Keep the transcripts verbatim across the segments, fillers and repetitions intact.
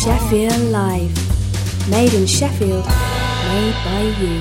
Sheffield Live. Made in Sheffield, made by you.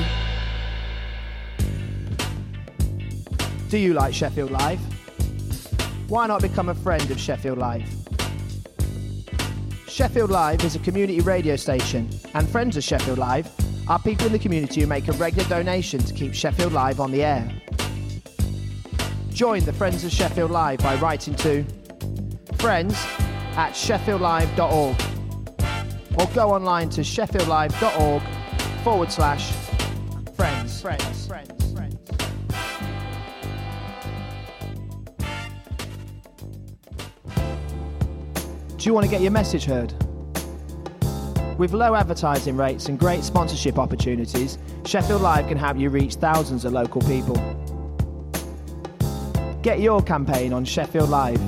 Do you like Sheffield Live? Why not become a friend of Sheffield Live? Sheffield Live is a community radio station, and friends of Sheffield Live are people in the community who make a regular donation to keep Sheffield Live on the air. Join the Friends of Sheffield Live by writing to friends at sheffield live dot org or go online to sheffield live dot org forward slash friends. Friends. Friends. Friends. Do you want to get your message heard? With low advertising rates and great sponsorship opportunities, Sheffield Live can help you reach thousands of local people. Get your campaign on Sheffield Live.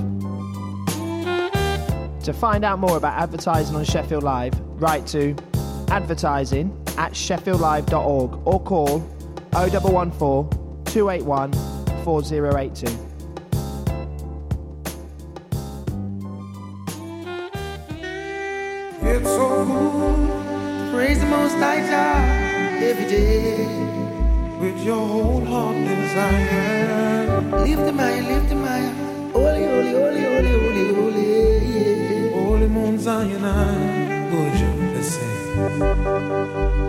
To find out more about advertising on Sheffield Live, write to advertising at sheffield live dot org or call oh one one four, two eight one, four oh eight two. It's so good, praise the Most High God every day with your whole heart desire. Lift him high, lift him high, holy, holy, holy, holy, holy, holy, yeah. Holy Mount Zion, I would you let's sing.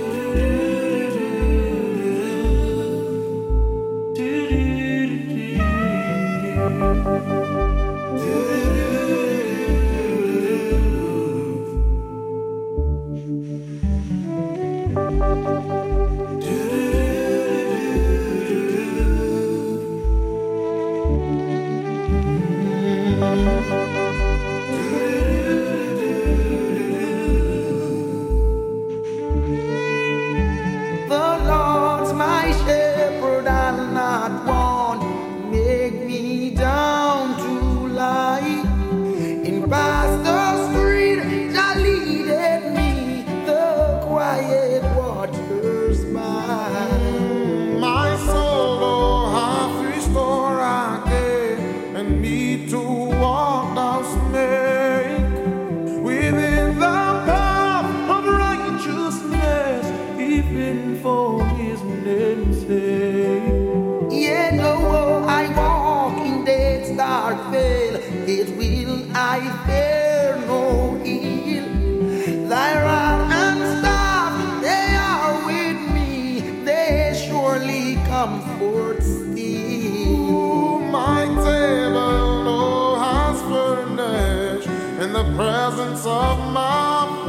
Presence of my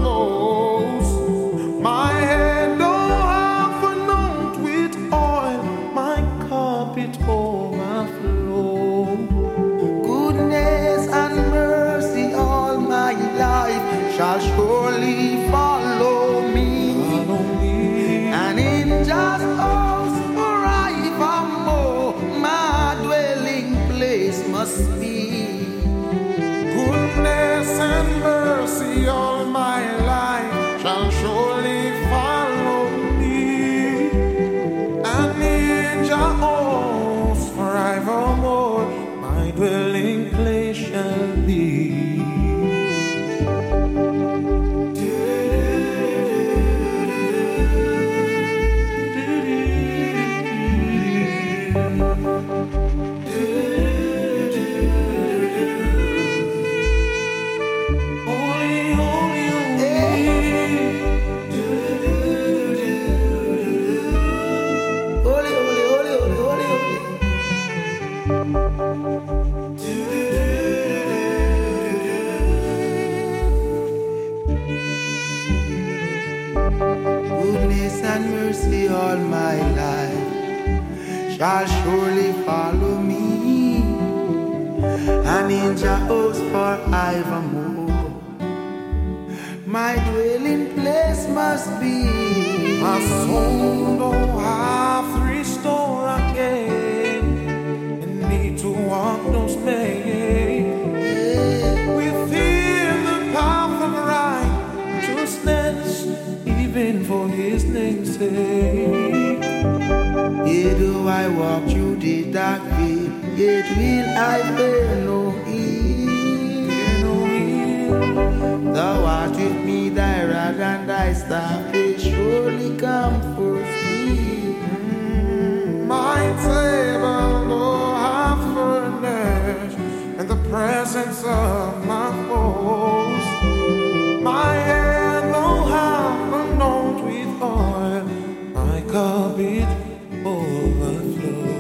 foes, my head don't have anoint with oil, my cup it overflow. Goodness and mercy all my life shall surely follow me, follow me. And in just house forevermore my dwelling place must be. Goodness and mercy all my life shall surely follow me, and in your house forevermore my dwelling place shall be. All my life shall surely follow me, and in your house forevermore my dwelling place must be. My soul don't have to restore again, and need to walk those ways within the path of righteousness, even for His name's sake. Yet do I walk through the dark way, yet will I fear no evil. Thou art with Christ that will surely comfort me. My table, oh, how furnished in the presence of my foes. My head, oh, how anointed with oil. My cup it overflows.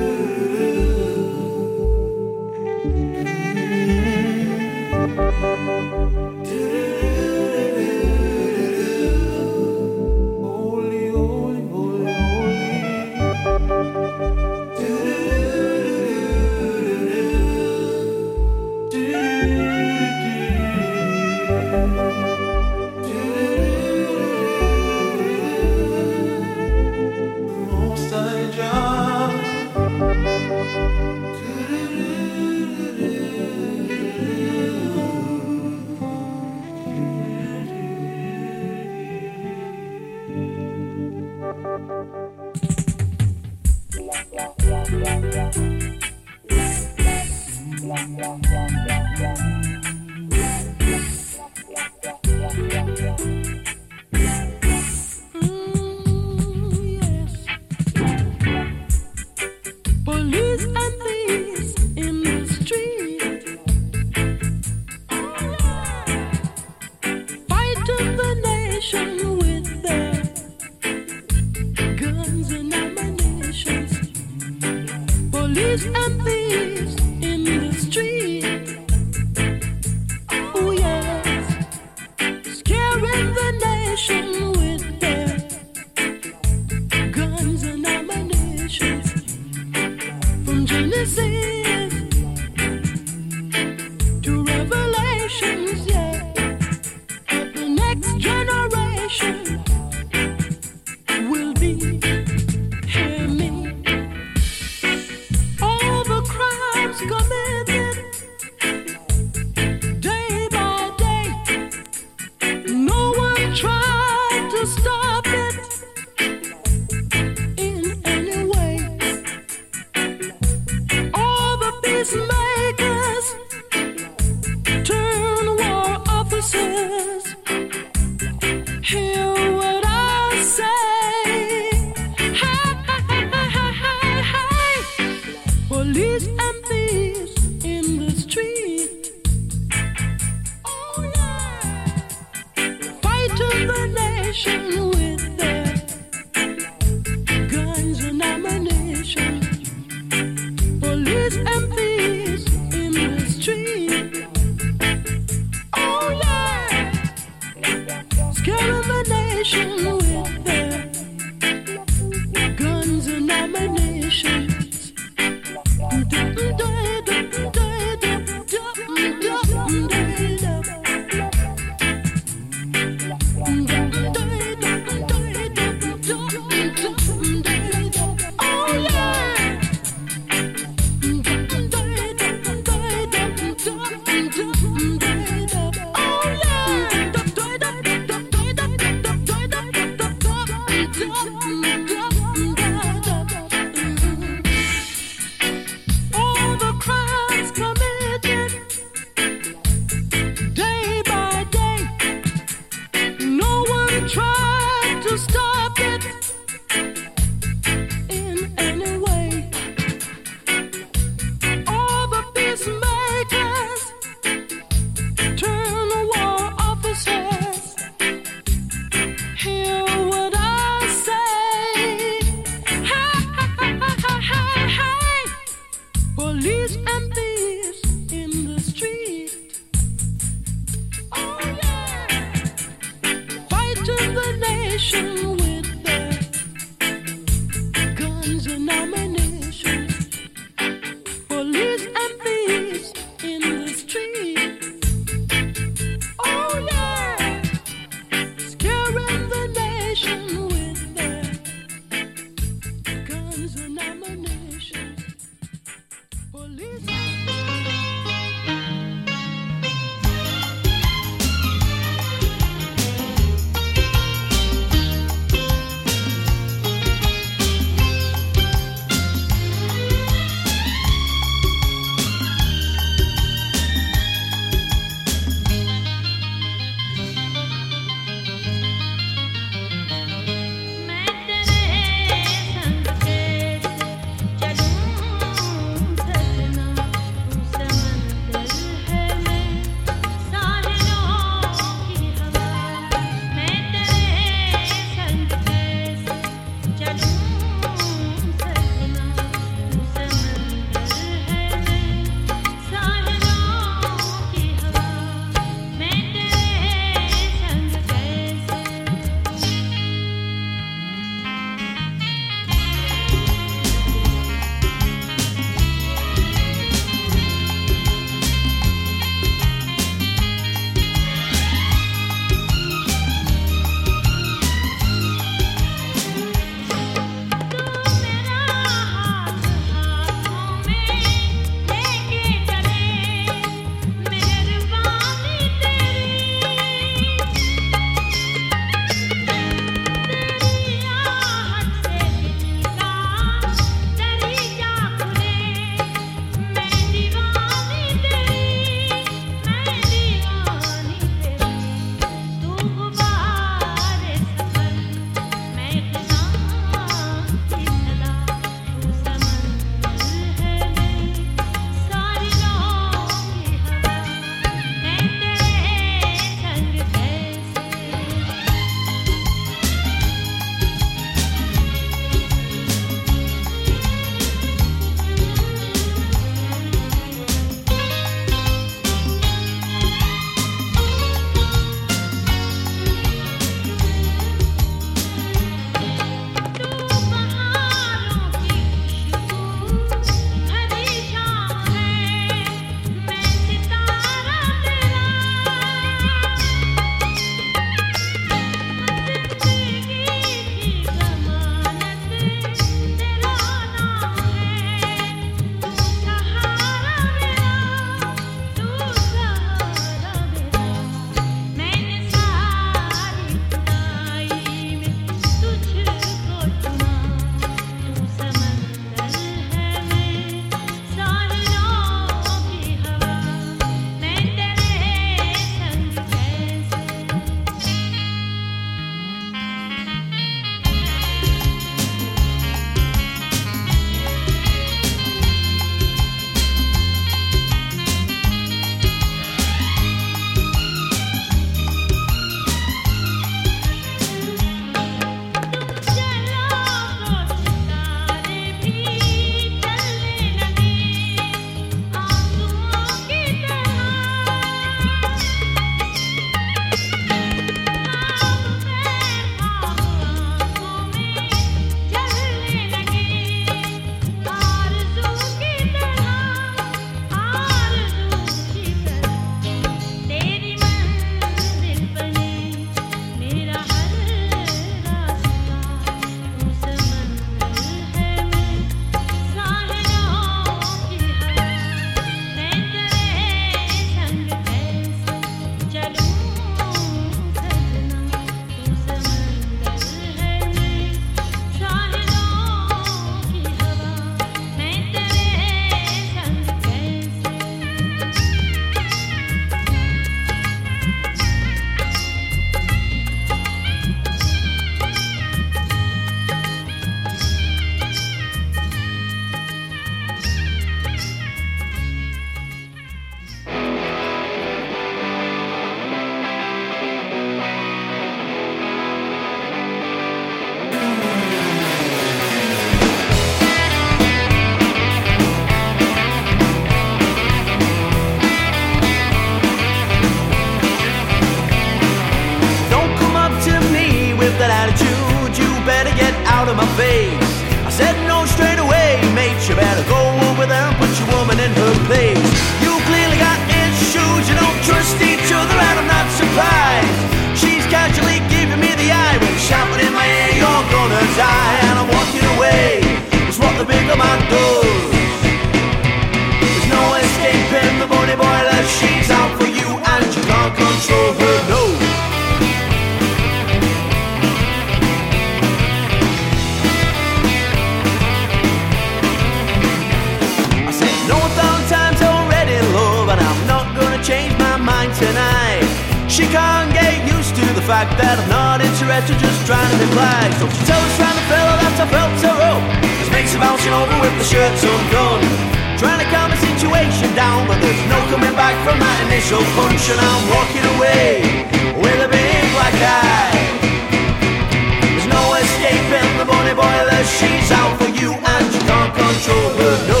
she can't get used to the fact that I'm not interested, just trying to be polite. So she tells trying to fella that I felt her up. This makes her bouncing over with the shirts undone, trying to calm the situation down, but there's no coming back from that initial punch, and I'm walking away with a big black eye. There's no escaping the bunny boiler, she's out for you and you can't control her, no.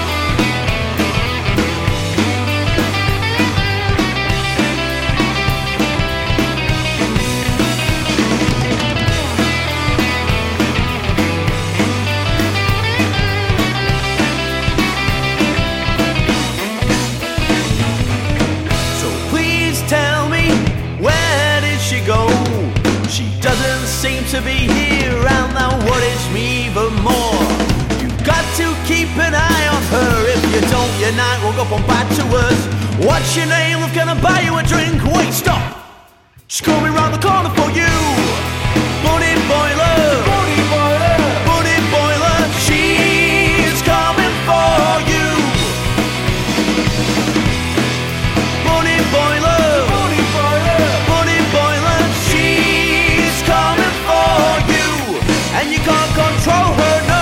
Seem to be here and that worries me even more. You've got to keep an eye on her. If you don't, your night will go from bad to worse. What's your name? I'm gonna buy you a drink. Wait, stop. She's coming round the corner for you. Bunny boiler, bunny boiler, bunny boiler. She's coming for you. Bunny boiler, bunny boiler, bunny boiler. She's coming for you, and you can't control her, no.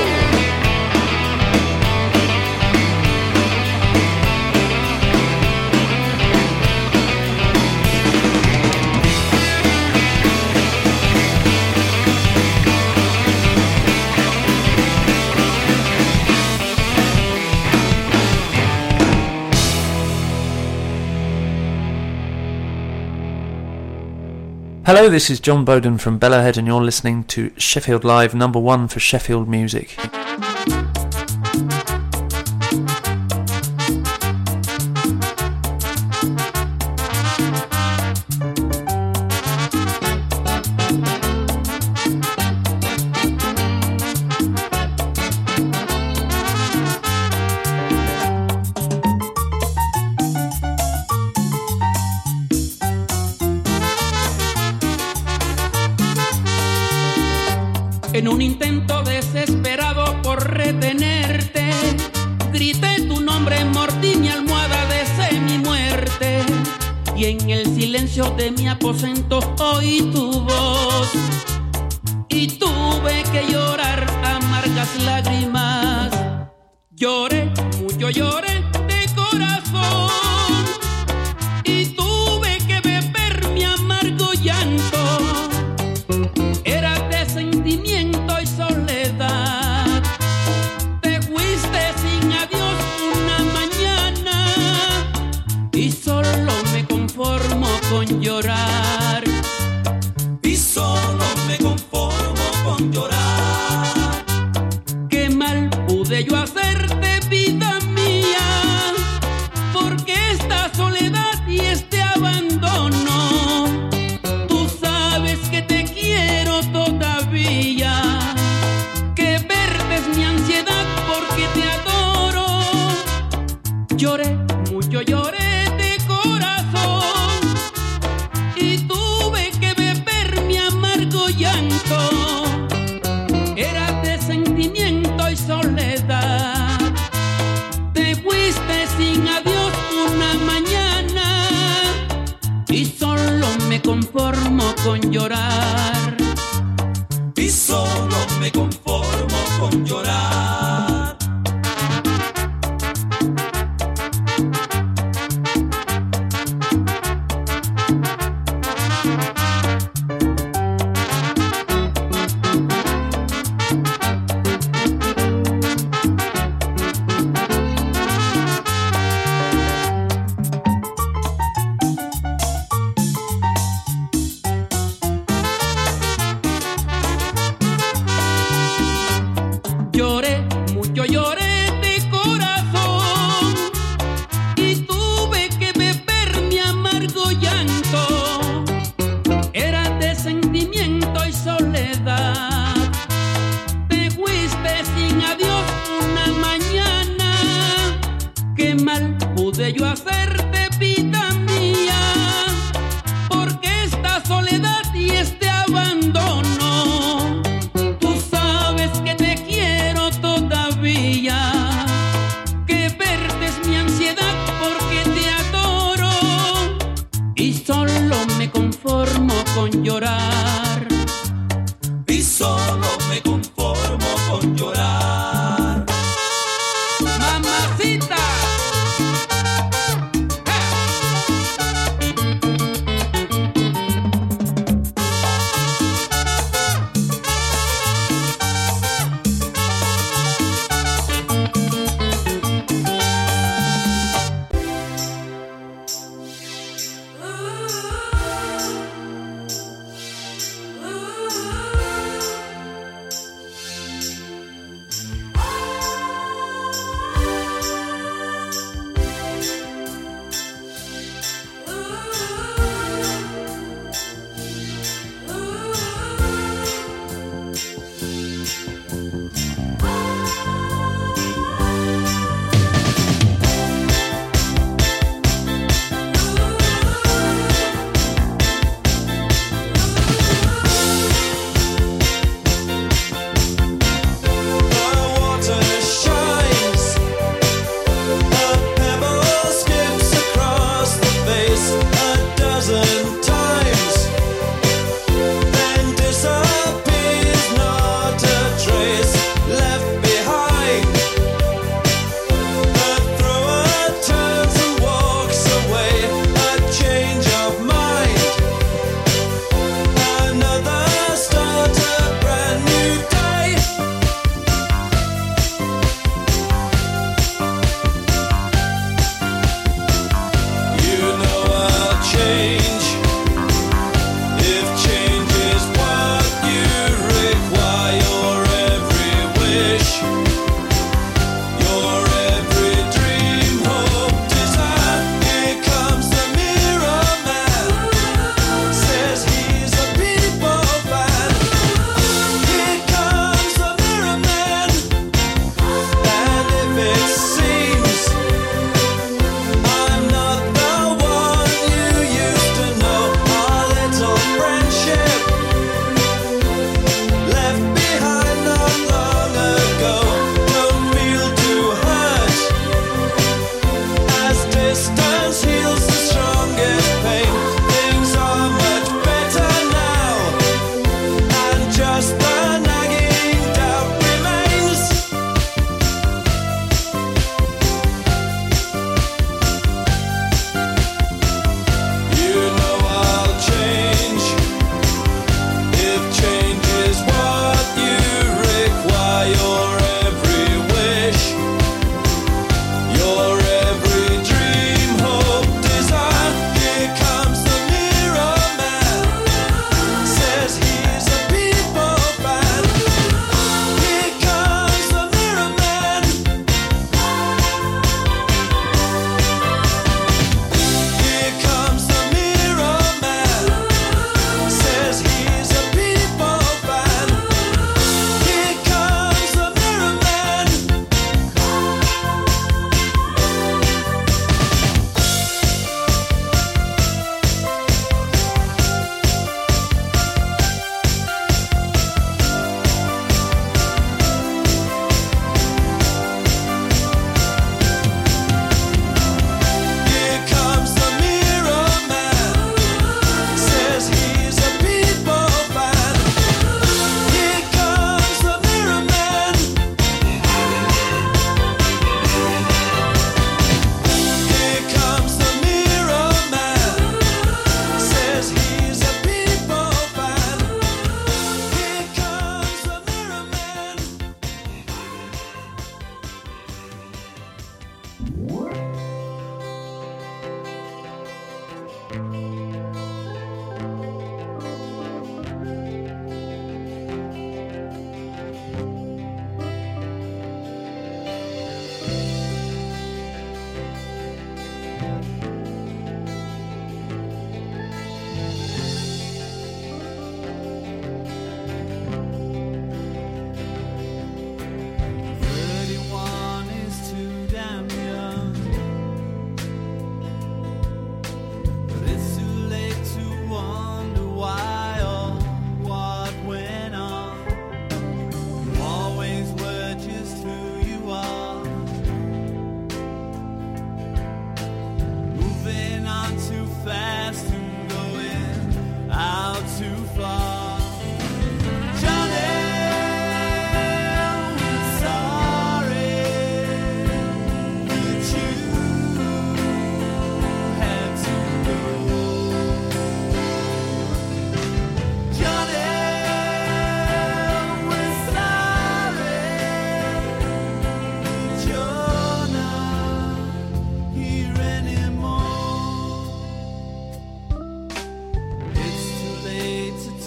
Hello, this is John Bowden from Bellahead and you're listening to Sheffield Live, number one for Sheffield music. En un intento desesperado por retenerte, grité tu nombre, mordí mi almohada, deseé mi muerte. Y en el silencio de mi aposento oí tu voz. Y tuve que llorar amargas lágrimas. Lloré, mucho lloré de corazón. Y tuve que beber mi amargo llanto. Era de sentimiento y soledad. Te fuiste sin adiós una mañana y solo me conformo con llorar. Y solo me conformo con llorar. Qué mal pude yo hacerte, vida mía, porque esta soledad y este abandono. Tú sabes que te quiero todavía, que verte es mi ansiedad porque te adoro. Lloré, mucho lloré de corazón y tuve que beber mi amargo llanto. Era de sentimiento y soledad. Te fuiste sin adiós una mañana y solo me conformo con llorar. Y solo me conformo con llorar. Lloré, solo me conformo con llorar. Y solo me conformo con llorar. Mamacita.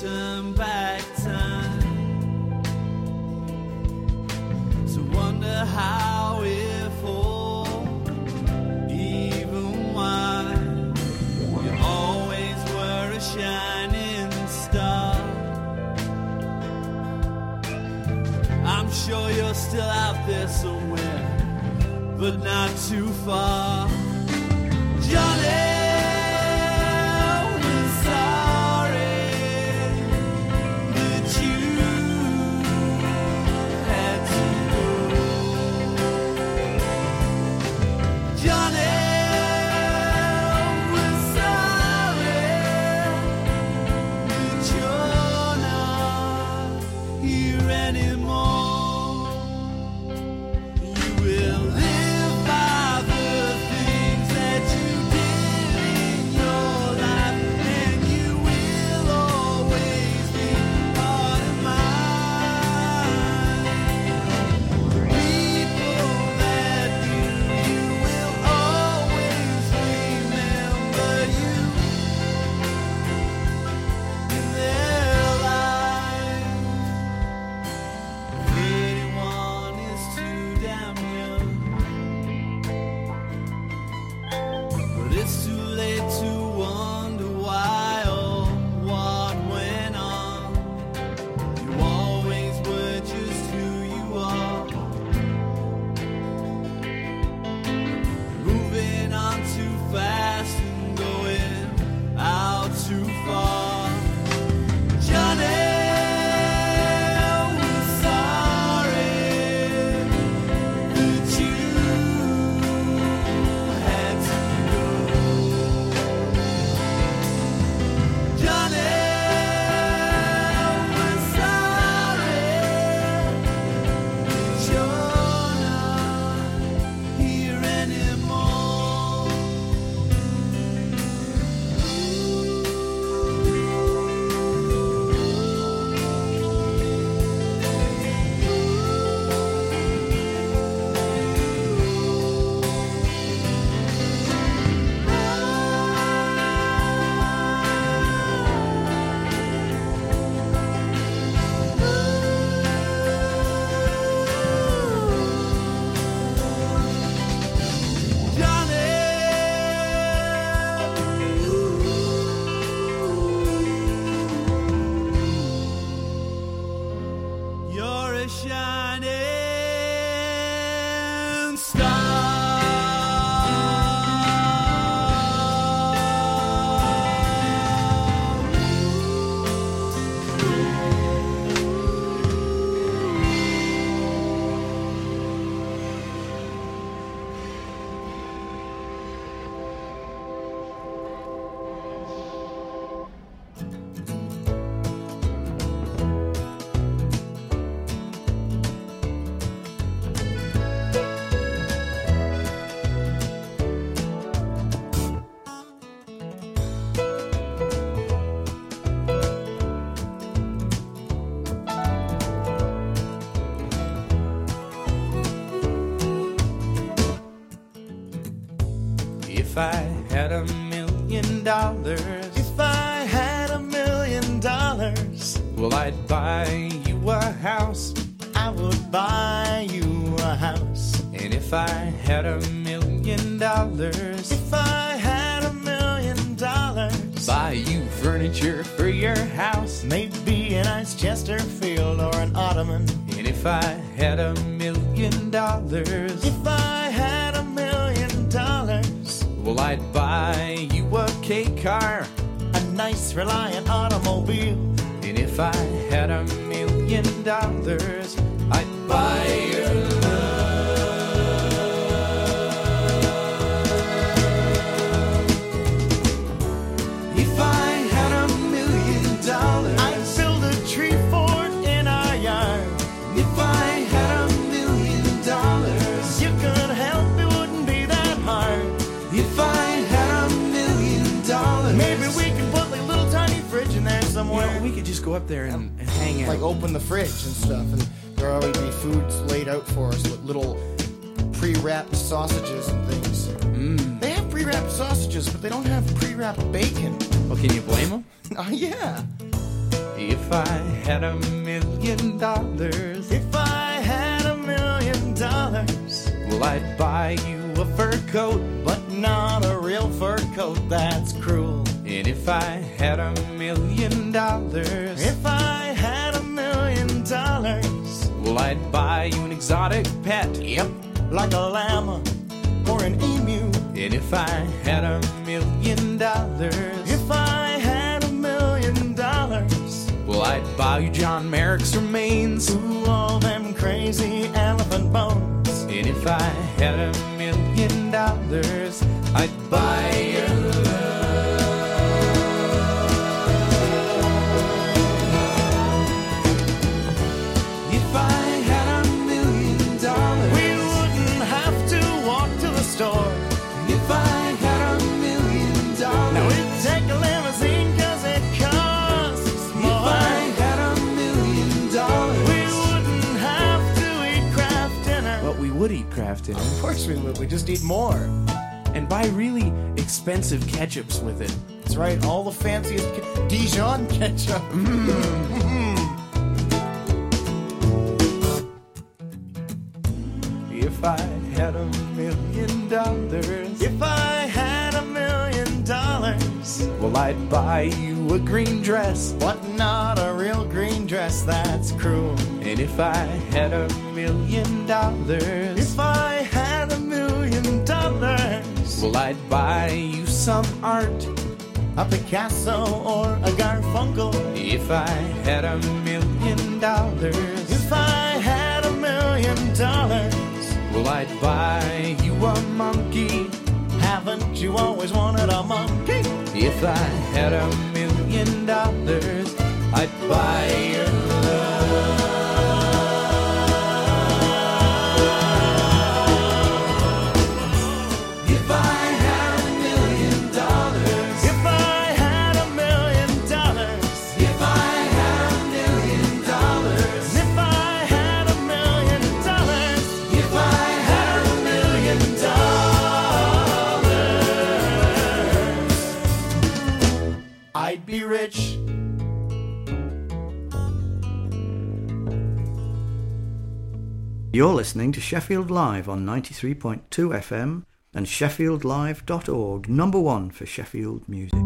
turn back time to wonder how, if, or even why you always were a shining star. I'm sure you're still out there somewhere, but not too far. Johnny, If I had a million dollars, if I had a million dollars, well, I'd buy you a house. I would buy you a house. And if I had a million dollars, if I had a million dollars, buy you furniture for your house. Maybe a nice Chesterfield or an ottoman. And if I had a million dollars, if I had a million dollars, well, I'd buy you a K car, a nice Reliant automobile. And if I had a million dollars, I'd buy your love. If I had a million dollars, I'd build a tree fort in our yard. If I had a million dollars, you could help, it wouldn't be that hard. If I had a million dollars, maybe we could put like a little tiny fridge in there somewhere. You know, we could just go up there and, and hang out. Like open the fridge and stuff, and there'll always be foods laid out for us with little pre-wrapped sausages and things. Mm. They have pre-wrapped sausages, but they don't have pre-wrapped bacon. Well, can you blame them? Oh, yeah. If I had a million dollars, if I had a million dollars, well, I'd buy you a fur coat, but not a real fur coat that's cruel. And if I had a million dollars, if I had a million dollars, well, I'd buy you an exotic pet, yep, like a llama or an emu. And if I had a million dollars, if I had a million dollars, well, I'd buy you John Merrick's remains, ooh, all them crazy elephant bones. And if I had a million dollars, I'd buy your love. If I had a million dollars, we wouldn't have to walk to the store. If I had a million dollars, now we'd take a limousine cause it costs more. If I had a million dollars, we wouldn't have to eat Kraft dinner. But we would eat Kraft dinner. Of course we would. We just eat more. And buy really expensive ketchups with it. That's right. All the fanciest ke- Dijon ketchup. Mm. If I had a million dollars, if I had a million dollars, well, I'd buy you a green dress, but not a real green dress that's cruel. And if I had a million dollars, if I had a million dollars, well, I'd buy you some art, a Picasso or a Garfunkel. If I had a million dollars, if I had a million dollars, well, I'd buy you a monkey. Haven't you always wanted a monkey? If I had a million dollars, I'd buy your love. If I had a million dollars, if I had a million dollars, if I had a million dollars, if I had a million dollars, if I had a million dollars, I'd be rich. You're listening to Sheffield Live on ninety-three point two F M and sheffield live dot org, number one for Sheffield music.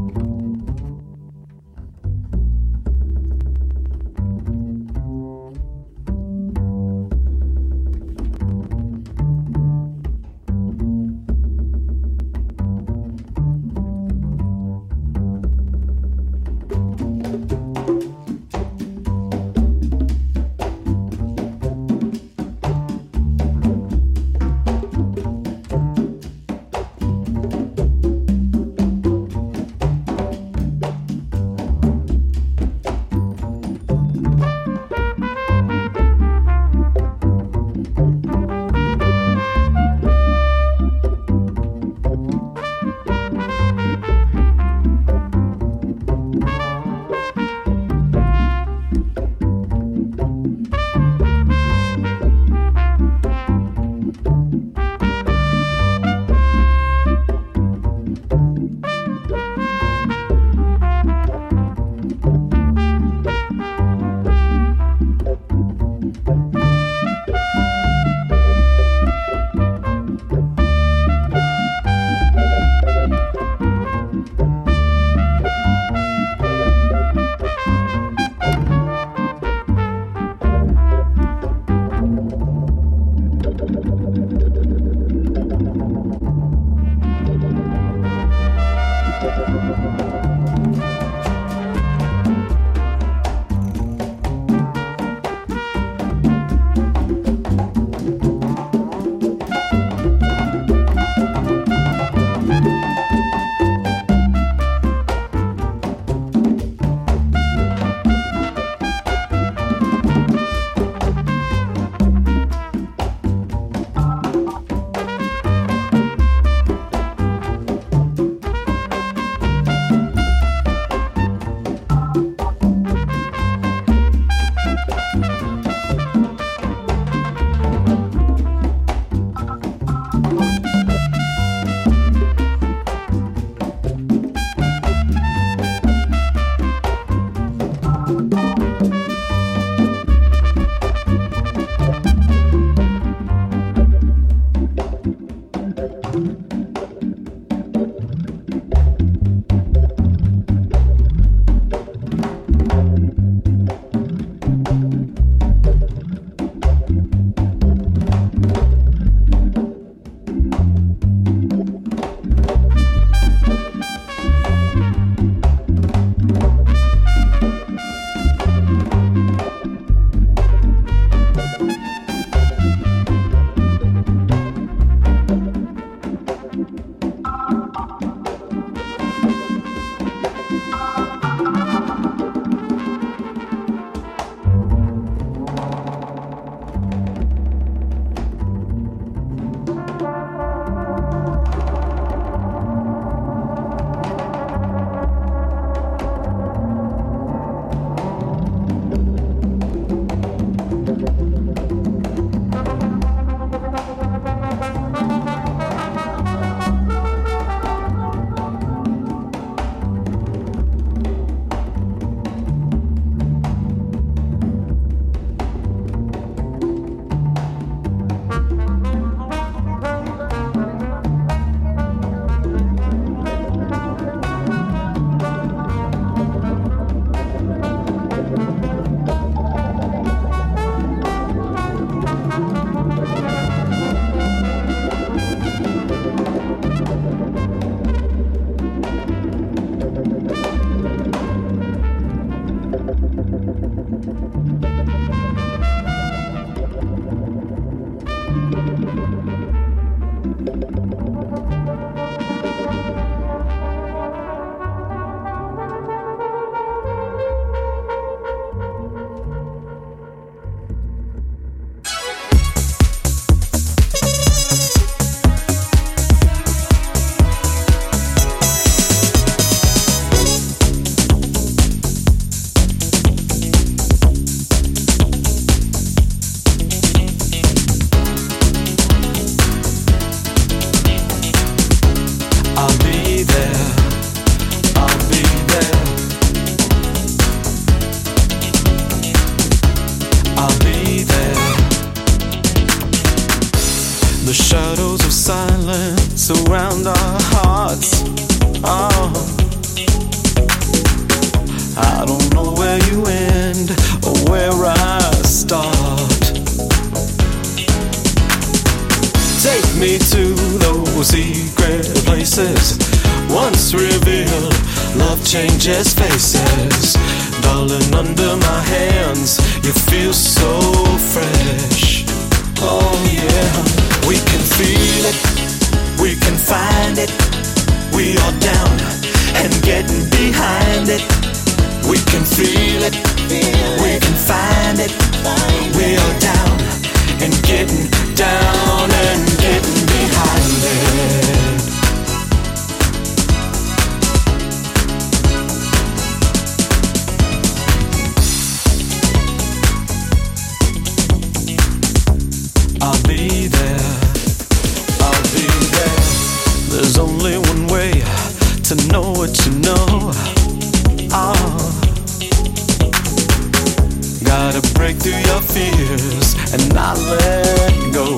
Changes faces, darling, under my hands. You feel so fresh. Oh yeah, we can feel it, we can find it. We are down and getting behind it. We can feel it, we can find it. We are down and getting down and getting behind it. I'll be there, I'll be there. There's only one way to know what you know. Oh, gotta break through your fears and not let go.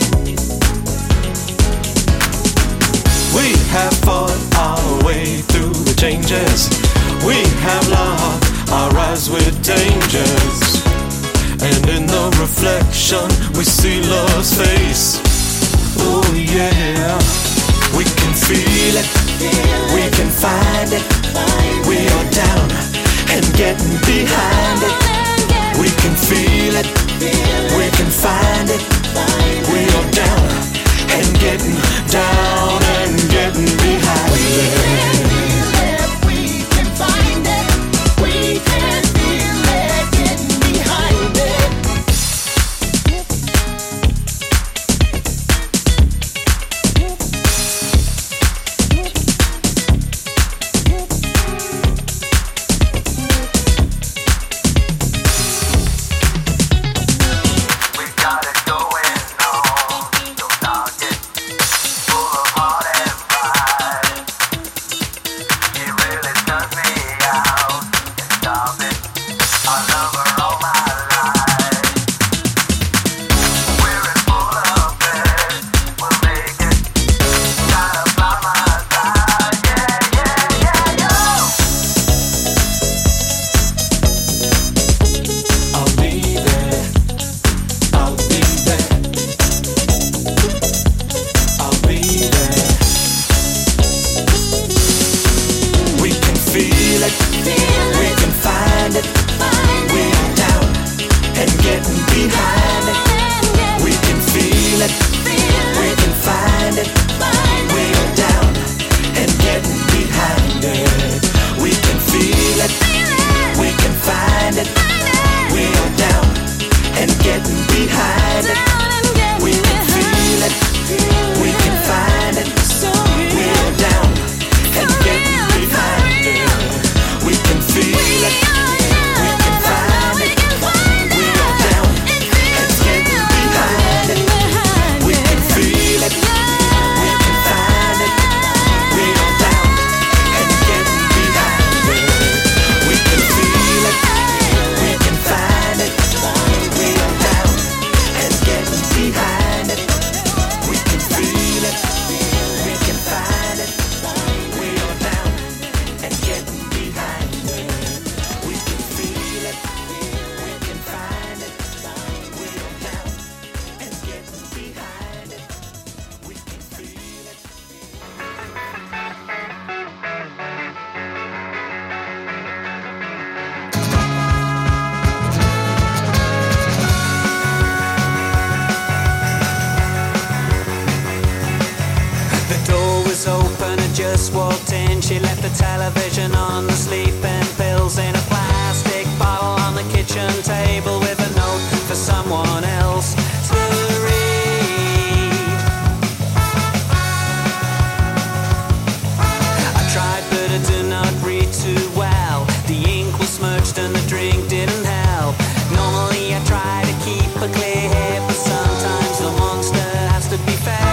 We have fought our way through the changes. We have locked our eyes with dangers. And in the reflection, we see love's face. Oh yeah, we can feel it, we can find it. We are down and getting behind it. We can feel it, we can find it. We are down and getting down and getting behind it. We can find it, we can feel it, getting behind it. just walked in. She left the television on, the sleeping pills in a plastic bottle on the kitchen table with a note for someone else to read. I tried but I did not read too well. The ink was smudged and the drink didn't help. Normally I try to keep a clear head, but sometimes the monster has to be fed.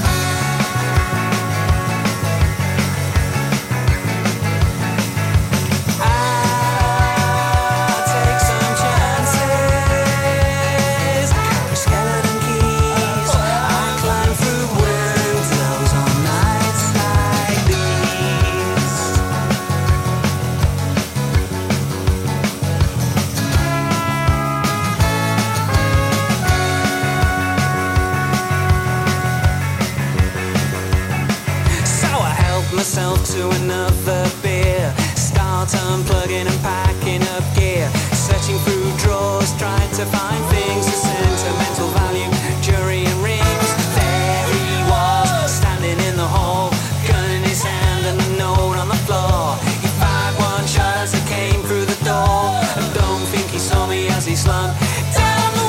Myself to another beer, start unplugging and packing up gear, searching through drawers, trying to find things of sentimental value, jewelry and rings. There he was, standing in the hall, gun in his hand and a note on the floor. He fired one shot as it came through the door. I don't think he saw me as he slunk down the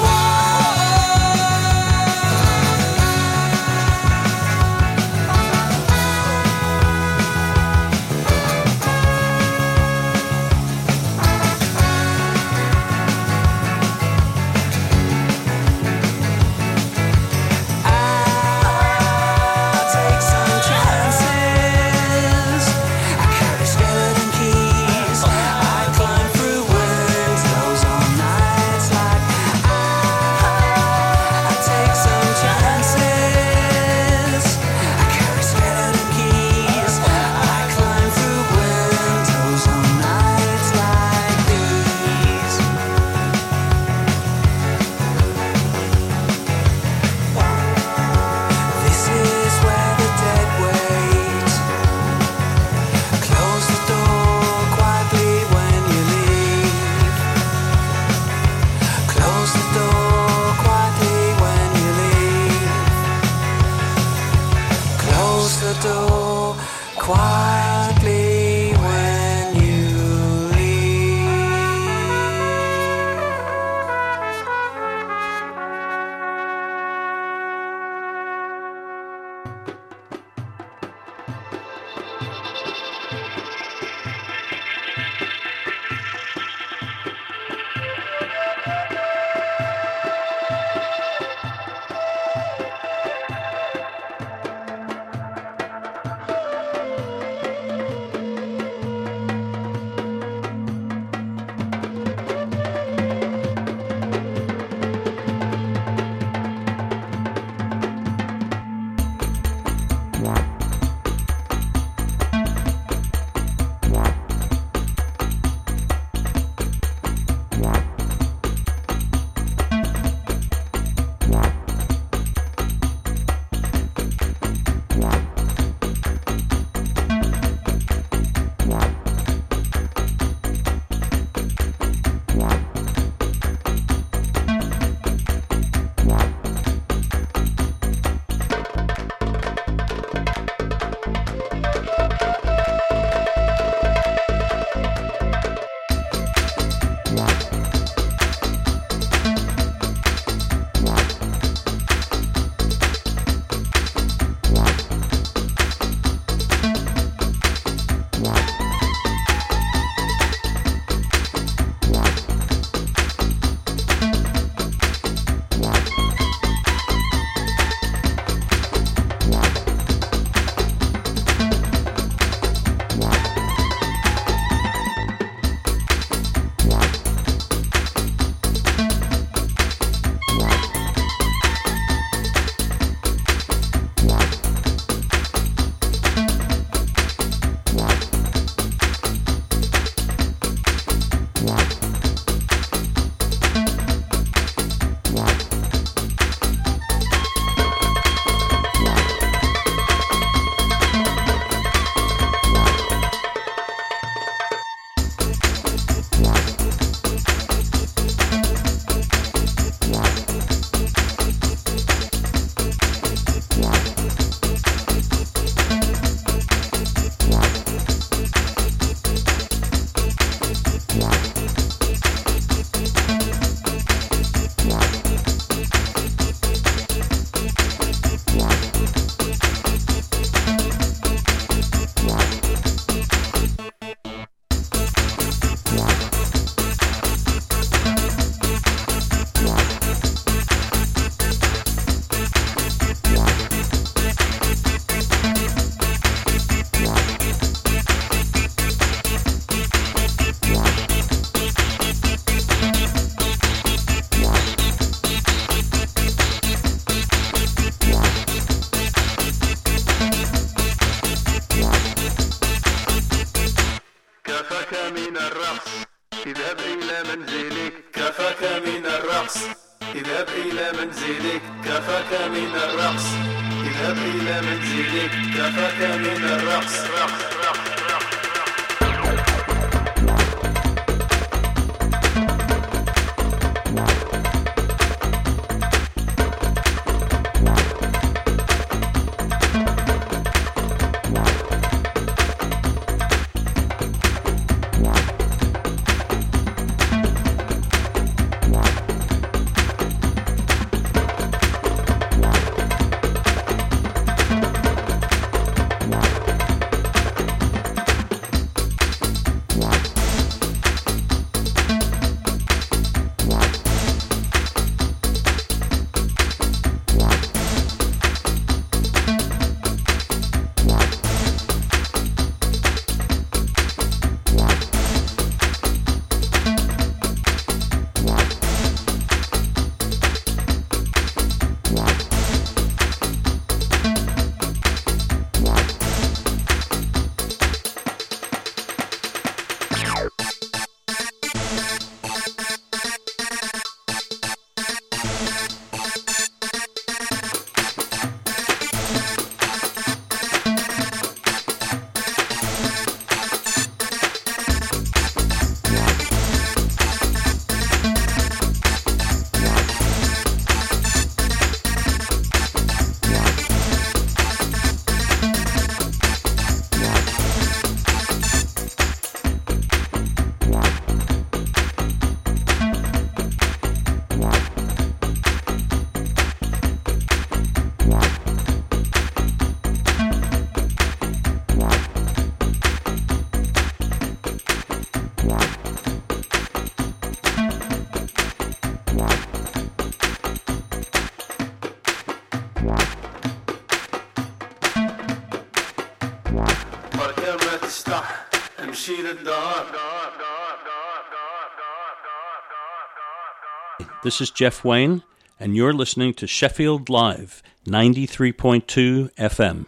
This is Jeff Wayne, and you're listening to Sheffield Live, ninety-three point two F M.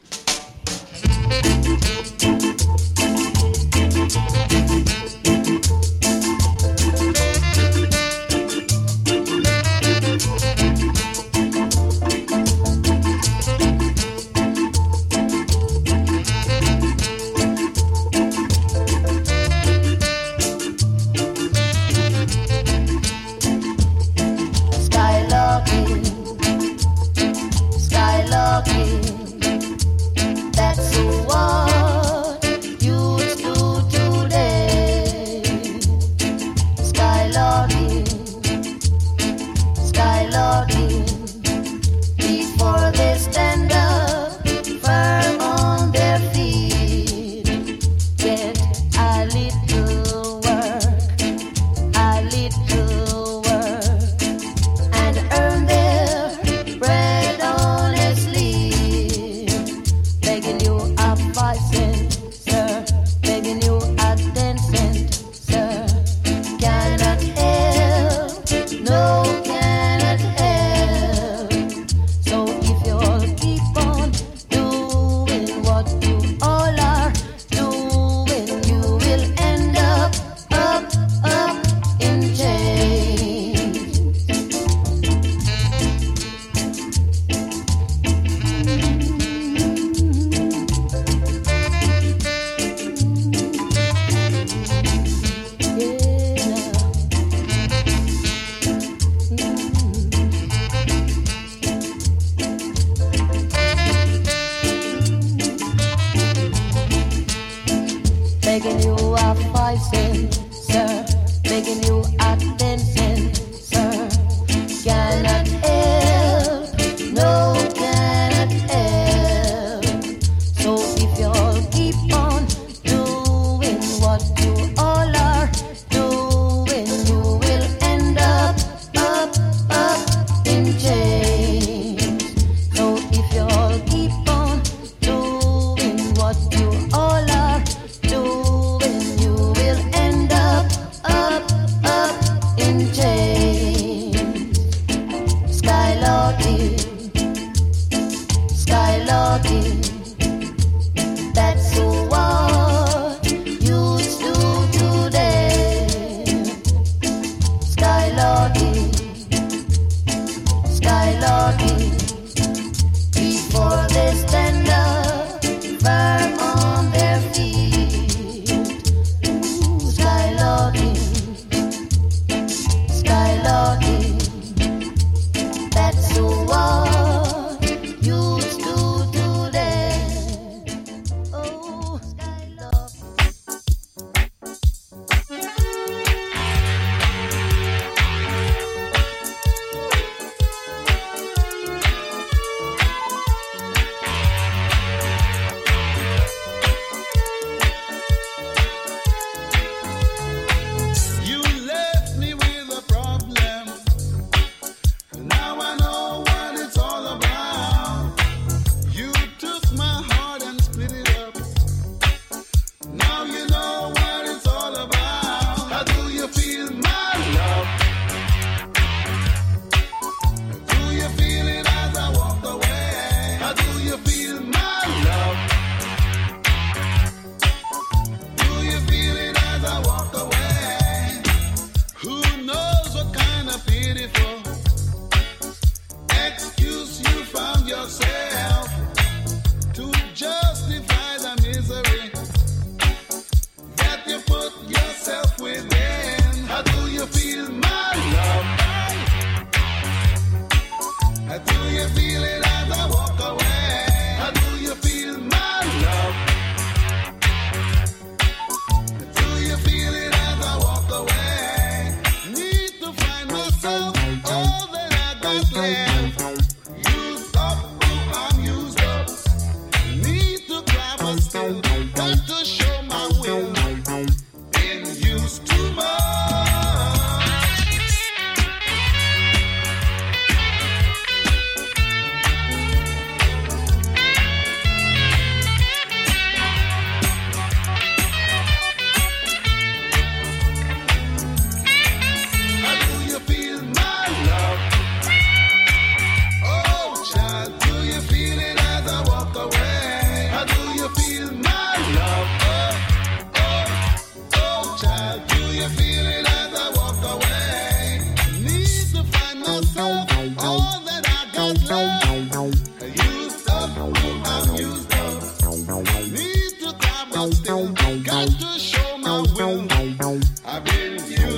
Skylarking, begging you attention, sir. Cannot help, no cannot help. So if you all keep on doing what you all are doing, you will end up, up, up in chains. So if you all keep on doing what you all are doing, you will end up, up, up in chains. Skylording, skylording, that's what you do today. Skylording, skylording, before they stand up firm on their feet. Ooh, skylording, skylording, that's what you do today. Oh, You left me with a problem. Now I know what it's all about. You took my heart and split it up. Now you know what it's all about. How do you feel, my love? Do you feel it as I walk away? How do you feel, my love? Do you feel it as I walk away? Who knows what kind of pitiful excuse you found yourself to justify the misery that you put yourself within. How do you feel, my love? How do you feel it as I walk away? How do you feel, my love? Do you feel it as I walk away? Need to find myself, all that I got left. Used up, oh, I'm used up. Need to grab a still, got to show my will. Been used too much. How do you feel, my love? Oh, child, do you feel it as I walk away? How do you feel, my love? Oh, oh, oh, child, do you feel it as I walk away? Need to find myself, all that I got left. Used up, oh, I'm used up. Need to grab a still, got to show my will. I've been used